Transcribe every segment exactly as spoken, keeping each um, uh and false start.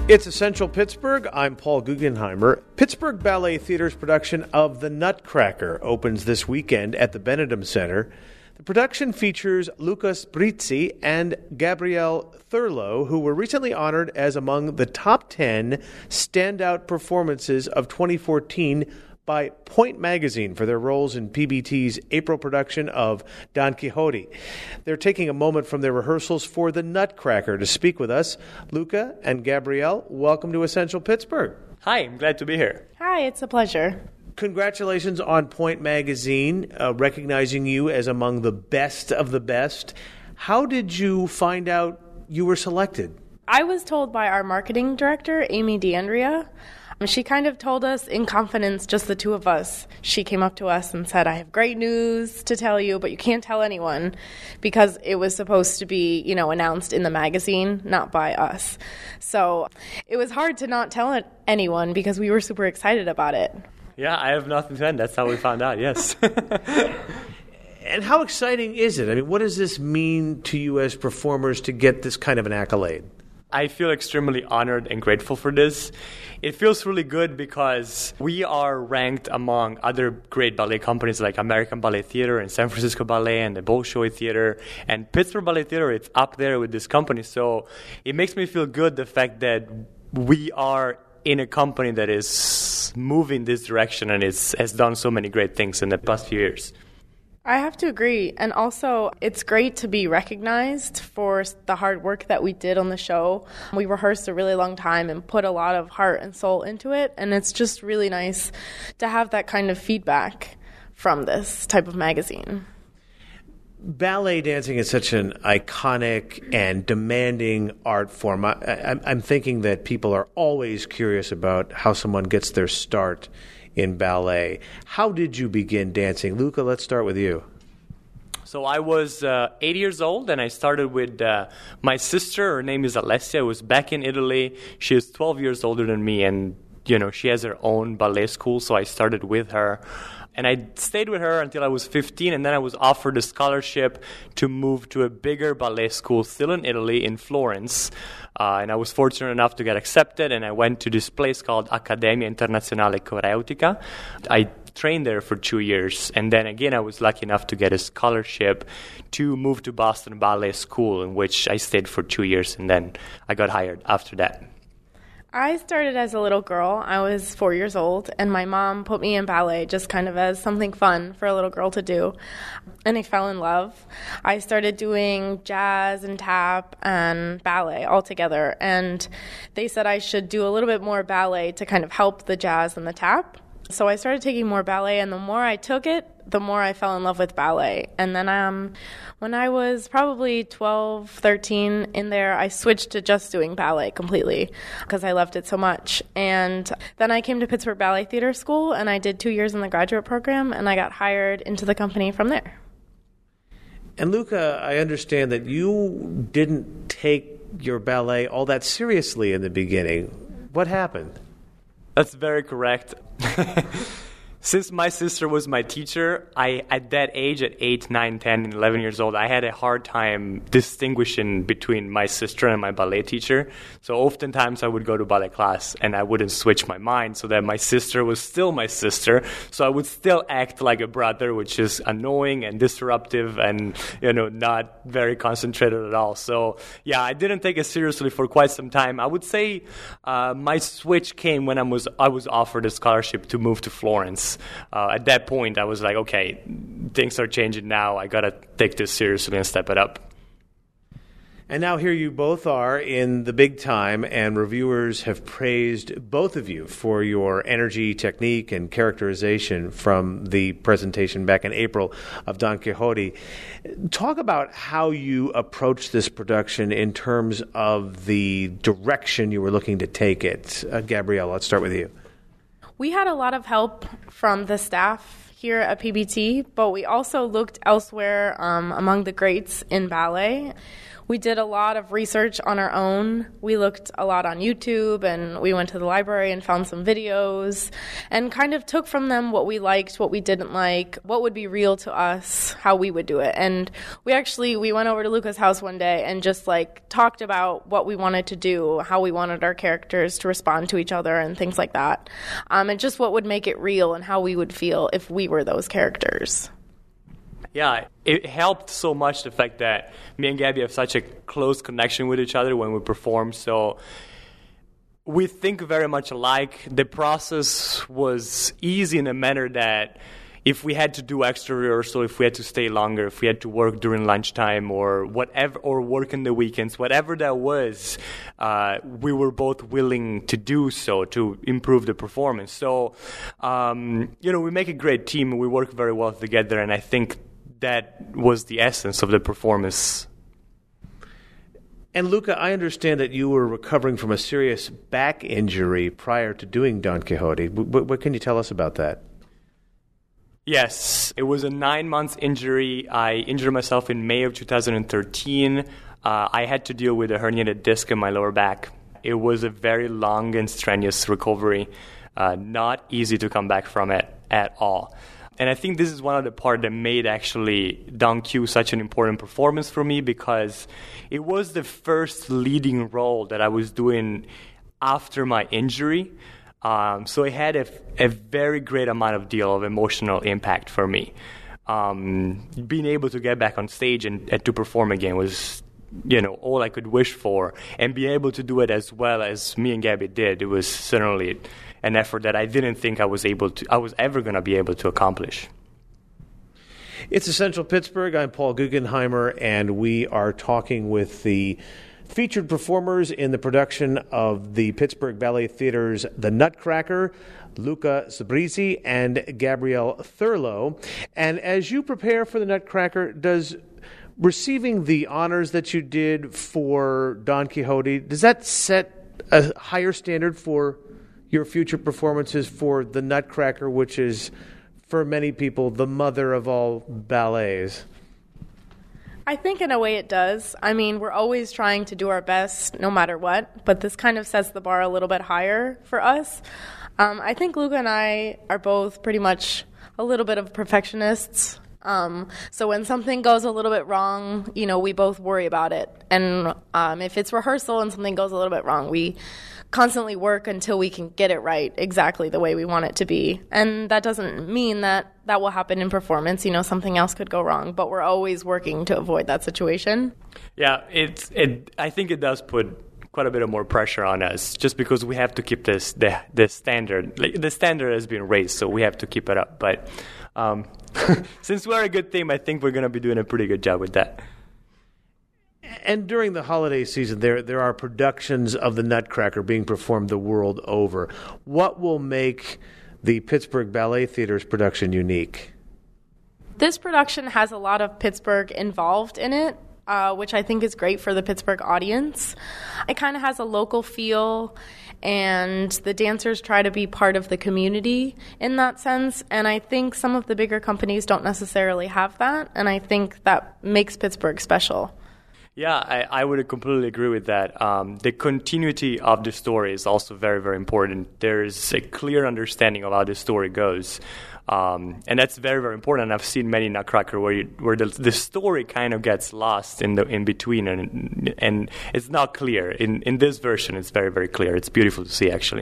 It's Essential Pittsburgh. I'm Paul Guggenheimer. Pittsburgh Ballet Theater's production of The Nutcracker opens this weekend at the Benedum Center. The production features Luca Sprizzi and Gabrielle Thurlow, who were recently honored as among the top ten standout performances of twenty fourteen by Point Magazine for their roles in P B T's April production of Don Quixote. They're taking a moment from their rehearsals for The Nutcracker to speak with us. Luca and Gabrielle, welcome to Essential Pittsburgh. Hi, I'm glad to be here. Hi, it's a pleasure. Congratulations on Point Magazine, uh, recognizing you as among the best of the best. How did you find out you were selected? I was told by our marketing director, Amy D'Andrea. She kind of told us in confidence, just the two of us. She came up to us and said, I have great news to tell you, but you can't tell anyone, because it was supposed to be, you know, announced in the magazine, not by us. So it was hard to not tell it anyone because we were super excited about it. Yeah, I have nothing to add. That's how we found out, yes. And how exciting is it? I mean, what does this mean to you as performers to get this kind of an accolade? I feel extremely honored and grateful for this. It feels really good because we are ranked among other great ballet companies like American Ballet Theater and San Francisco Ballet and the Bolshoi Theater. And Pittsburgh Ballet Theater, it's up there with this company. So it makes me feel good, the fact that we are in a company that is moving this direction and is, has done so many great things in the past few years. I have to agree. And also, it's great to be recognized for the hard work that we did on the show. We rehearsed a really long time and put a lot of heart and soul into it. And it's just really nice to have that kind of feedback from this type of magazine. Ballet dancing is such an iconic and demanding art form. I, I, I'm thinking that people are always curious about how someone gets their start in ballet. How did you begin dancing? Luca, let's start with you. So I was uh, eight years old, and I started with uh, my sister. Her name is Alessia. I was back in Italy. She is twelve years older than me, and you know she has her own ballet school, so I started with her. And I stayed with her until I was fifteen, and then I was offered a scholarship to move to a bigger ballet school still in Italy, in Florence. Uh, and I was fortunate enough to get accepted, and I went to this place called Accademia Internazionale Coreutica. I trained there for two years, and then again I was lucky enough to get a scholarship to move to Boston Ballet School, in which I stayed for two years, and then I got hired after that. I started as a little girl. I was four years old, and my mom put me in ballet just kind of as something fun for a little girl to do. And I fell in love. I started doing jazz and tap and ballet all together, and they said I should do a little bit more ballet to kind of help the jazz and the tap. So I started taking more ballet, and the more I took it, the more I fell in love with ballet. And then um, when I was probably twelve, thirteen in there, I switched to just doing ballet completely because I loved it so much. And then I came to Pittsburgh Ballet Theater School, and I did two years in the graduate program, and I got hired into the company from there. And Luca, I understand that you didn't take your ballet all that seriously in the beginning. What happened? That's very correct. Since my sister was my teacher, I at that age, at eight, nine, ten, and eleven years old, I had a hard time distinguishing between my sister and my ballet teacher. So oftentimes I would go to ballet class and I wouldn't switch my mind so that my sister was still my sister. So I would still act like a brother, which is annoying and disruptive and, you know, not very concentrated at all. So yeah, I didn't take it seriously for quite some time. I would say uh, my switch came when I was I was offered a scholarship to move to Florence. Uh, at that point, I was like, okay, things are changing now. I got to take this seriously and step it up. And now here you both are in the big time, and reviewers have praised both of you for your energy, technique, and characterization from the presentation back in April of Don Quixote. Talk about how you approached this production in terms of the direction you were looking to take it. Uh, Gabrielle, let's start with you. We had a lot of help from the staff here at P B T, but we also looked elsewhere um, among the greats in ballet. We did a lot of research on our own. We looked a lot on YouTube, and we went to the library and found some videos and kind of took from them what we liked, what we didn't like, what would be real to us, how we would do it. And we actually, we went over to Luca's house one day and just like talked about what we wanted to do, how we wanted our characters to respond to each other and things like that. Um, and just what would make it real and how we would feel if we were those characters. Yeah, it helped so much the fact that me and Gabby have such a close connection with each other when we perform. So we think very much alike. The process was easy in a manner that if we had to do extra rehearsal, if we had to stay longer, if we had to work during lunchtime or whatever, or work in the weekends, whatever that was, uh, we were both willing to do so to improve the performance. So, um, you know, we make a great team. We work very well together, and I think that was the essence of the performance. And Luca, I understand that you were recovering from a serious back injury prior to doing Don Quixote. What, what can you tell us about that? Yes, it was a nine-month injury. I injured myself in May of two thousand thirteen. Uh, I had to deal with a herniated disc in my lower back. It was a very long and strenuous recovery, uh, not easy to come back from it at all. And I think this is one of the parts that made actually Don Q such an important performance for me, because it was the first leading role that I was doing after my injury. Um, so it had a, a very great amount of deal of emotional impact for me. Um, being able to get back on stage and, and to perform again was, you know, all I could wish for. And being able to do it as well as me and Gabby did, it was certainly an effort that I didn't think I was able to, I was ever going to be able to accomplish. It's Essential Pittsburgh. I'm Paul Guggenheimer, and we are talking with the featured performers in the production of the Pittsburgh Ballet Theater's The Nutcracker, Luca Sbrizzi and Gabrielle Thurlow. And as you prepare for The Nutcracker, does receiving the honors that you did for Don Quixote, does that set a higher standard for your future performances for The Nutcracker, which is, for many people, the mother of all ballets? I think in a way it does. I mean, we're always trying to do our best no matter what, but this kind of sets the bar a little bit higher for us. Um, I think Luca and I are both pretty much a little bit of perfectionists. Um, so when something goes a little bit wrong, you know, we both worry about it. And um, if it's rehearsal and something goes a little bit wrong, we constantly work until we can get it right exactly the way we want it to be. And that doesn't mean that that will happen in performance. You know, something else could go wrong, but we're always working to avoid that situation. Yeah, it's it. I think it does put quite a bit of more pressure on us, just because we have to keep this the the standard. Like, the standard has been raised, so we have to keep it up. But um, since we're a good team, I think we're going to be doing a pretty good job with that. And during the holiday season, there there are productions of The Nutcracker being performed the world over. What will make the Pittsburgh Ballet Theater's production unique? This production has a lot of Pittsburgh involved in it, uh, which I think is great for the Pittsburgh audience. It kind of has a local feel, and the dancers try to be part of the community in that sense. And I think some of the bigger companies don't necessarily have that, and I think that makes Pittsburgh special. Yeah, I, I would completely agree with that. Um, the continuity of the story is also very, very important. There's a clear understanding of how the story goes. Um, and that's very, very important. And I've seen many Nutcracker where you, where the, the story kind of gets lost in the in between, and and it's not clear. In in this version, it's very, very clear. It's beautiful to see, actually.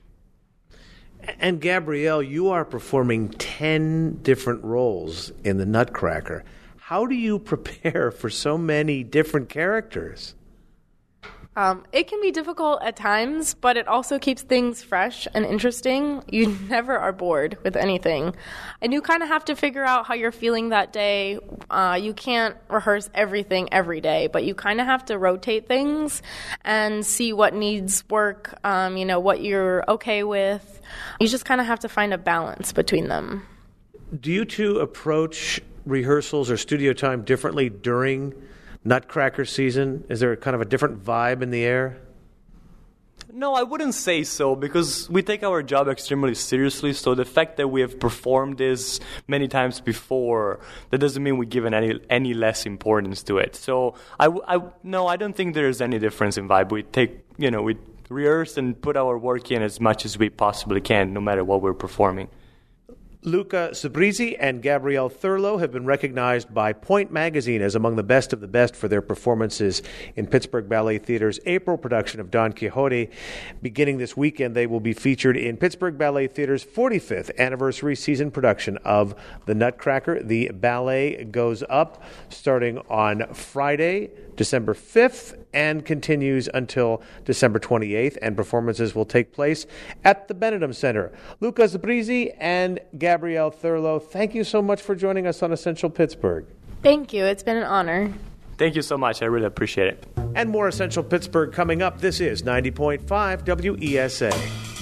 And Gabrielle, you are performing ten different roles in The Nutcracker. How do you prepare for so many different characters? Um, it can be difficult at times, but it also keeps things fresh and interesting. You never are bored with anything. And you kind of have to figure out how you're feeling that day. Uh, you can't rehearse everything every day, but you kind of have to rotate things and see what needs work, um, you know, what you're okay with. You just kind of have to find a balance between them. Do you two approach rehearsals or studio time differently during Nutcracker season? Is there kind of a different vibe in the air? No, I wouldn't say so, because we take our job extremely seriously. So the fact that we have performed this many times before, that doesn't mean we give it any any less importance to it. So I, I no, I don't think there's any difference in vibe. We take, you know, we rehearse and put our work in as much as we possibly can, no matter what we're performing. Luca Subrizzi and Gabrielle Thurlow have been recognized by Point Magazine as among the best of the best for their performances in Pittsburgh Ballet Theater's April production of Don Quixote. Beginning this weekend, they will be featured in Pittsburgh Ballet Theater's forty-fifth anniversary season production of The Nutcracker. The ballet goes up starting on Friday, December fifth, and continues until December twenty-eighth, and performances will take place at the Benedum Center. Luca Subrizzi and Gabrielle Thurlow, thank you so much for joining us on Essential Pittsburgh. Thank you. It's been an honor. Thank you so much. I really appreciate it. And more Essential Pittsburgh coming up. This is ninety point five W E S A.